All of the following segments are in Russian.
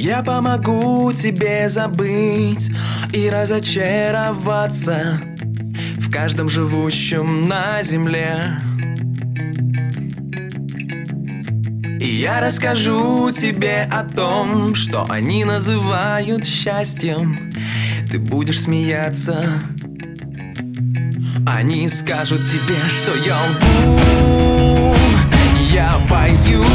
Я помогу тебе забыть и разочароваться в каждом живущем на земле. И я расскажу тебе о том, что они называют счастьем. Ты будешь смеяться. Они скажут тебе, что я лгу. Я боюсь.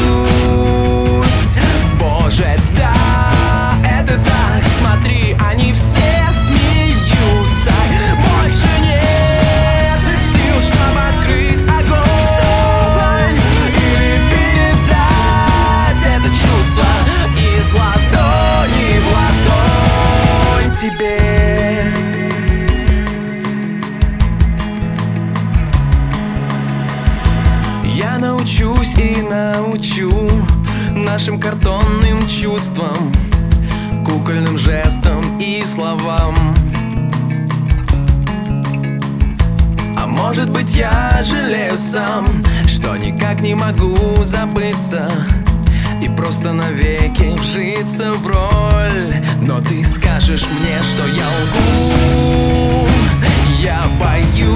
Боже, да, это так. Смотри, они все смеются. Больше нет сил, чтобы открыть огонь или передать это чувство из ладони в ладонь тебе. Я научусь и научу нашим картонным чувствам, кукольным жестам и словам. А может быть, я жалею сам, что никак не могу забыться и просто навеки вжиться в роль. Но ты скажешь мне, что я лгу. Я боюсь.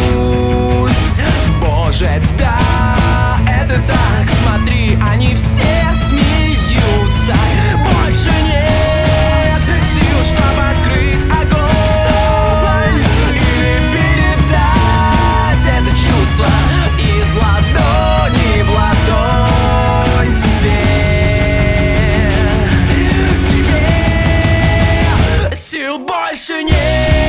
Боже, да, это так. Смотри, они все смеются. Больше нет сил, чтобы открыть огонь или передать это чувство из ладони в ладонь тебе. Сил больше нет.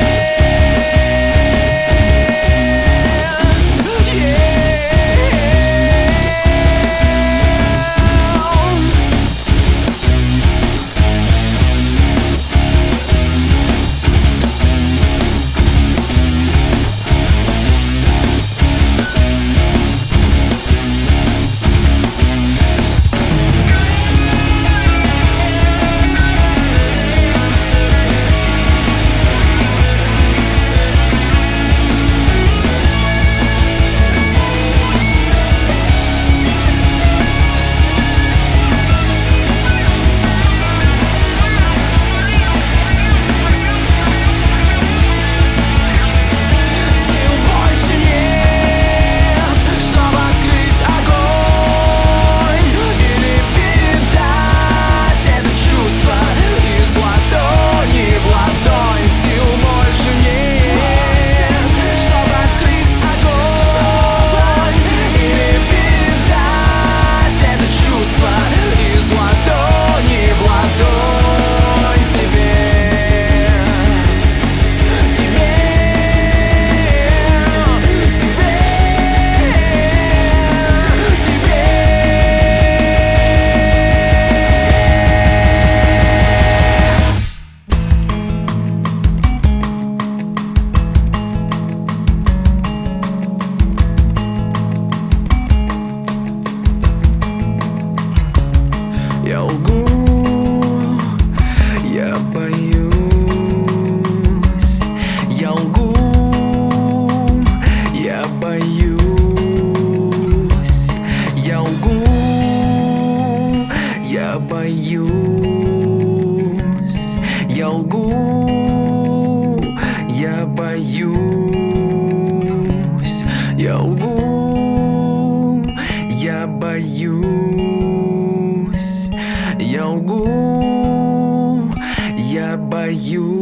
Я лгу, я боюсь. Я лгу, я боюсь. Я лгу, я боюсь. Я лгу, я боюсь. Я лгу, я боюсь. Я лгу, я боюсь.